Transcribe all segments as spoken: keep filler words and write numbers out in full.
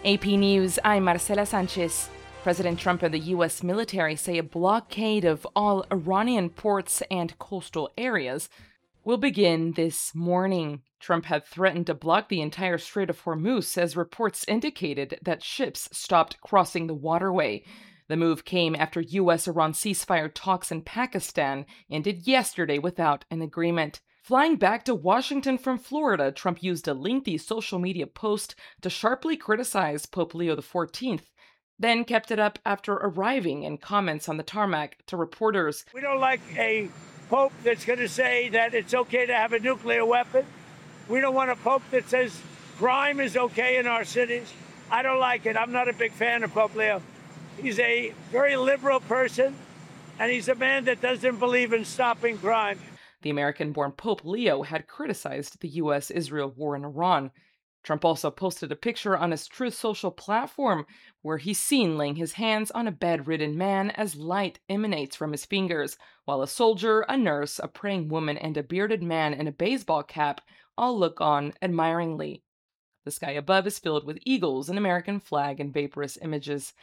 A P News, I'm Marcela Sanchez. President Trump and the U S military say a blockade of all Iranian ports and coastal areas will begin this morning. Trump had threatened to block the entire Strait of Hormuz as reports indicated that ships stopped crossing the waterway. The move came after U S-Iran ceasefire talks in Pakistan ended yesterday without an agreement. Flying back to Washington from Florida, Trump used a lengthy social media post to sharply criticize Pope Leo the fourteenth, then kept it up after arriving in comments on the tarmac to reporters. We don't like a pope that's going to say that it's okay to have a nuclear weapon. We don't want a pope that says crime is okay in our cities. I don't like it. I'm not a big fan of Pope Leo. He's a very liberal person, and he's a man that doesn't believe in stopping crime. The American-born Pope Leo had criticized the U S-Israel war in Iran. Trump also posted a picture on his Truth Social platform where he's seen laying his hands on a bedridden man as light emanates from his fingers, while a soldier, a nurse, a praying woman, and a bearded man in a baseball cap all look on admiringly. The sky above is filled with eagles, an American flag, and vaporous images.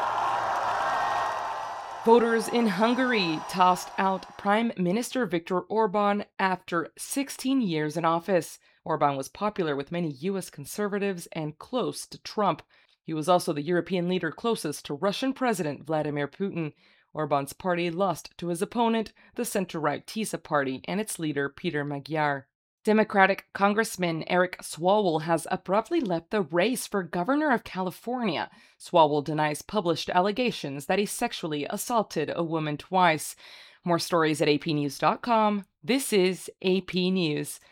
Voters in Hungary tossed out Prime Minister Viktor Orban after sixteen years in office. Orban was popular with many U S conservatives and close to Trump. He was also the European leader closest to Russian President Vladimir Putin. Orban's party lost to his opponent, the center-right TISA party, and its leader Peter Magyar. Democratic Congressman Eric Swalwell has abruptly left the race for governor of California. Swalwell denies published allegations that he sexually assaulted a woman twice. More stories at A P news dot com. This is A P News.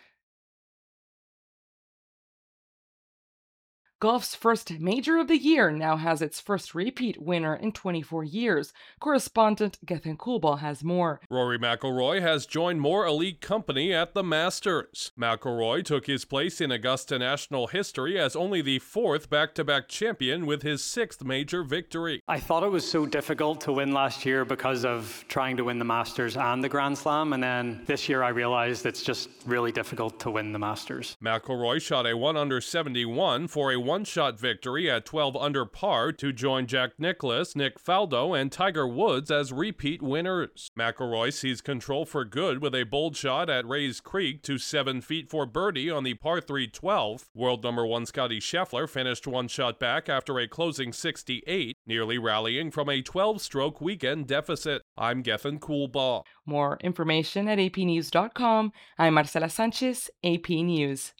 Golf's first major of the year now has its first repeat winner in twenty-four years. Correspondent Gethin Coolbaugh has more. Rory McIlroy has joined more elite company at the Masters. McIlroy took his place in Augusta National history as only the fourth back-to-back champion with his sixth major victory. I thought it was so difficult to win last year because of trying to win the Masters and the Grand Slam, and then this year I realized it's just really difficult to win the Masters. McIlroy shot a one under seventy-one for a one-shot victory at twelve under par to join Jack Nicklaus, Nick Faldo, and Tiger Woods as repeat winners. McIlroy seized control for good with a bold shot at Rays Creek to seven feet for birdie on the par three twelve. World number one Scottie Scheffler finished one shot back after a closing sixty-eight, nearly rallying from a twelve-stroke weekend deficit. I'm Gethin Coolbaugh. More information at A P news dot com. I'm Marcela Sanchez, A P News.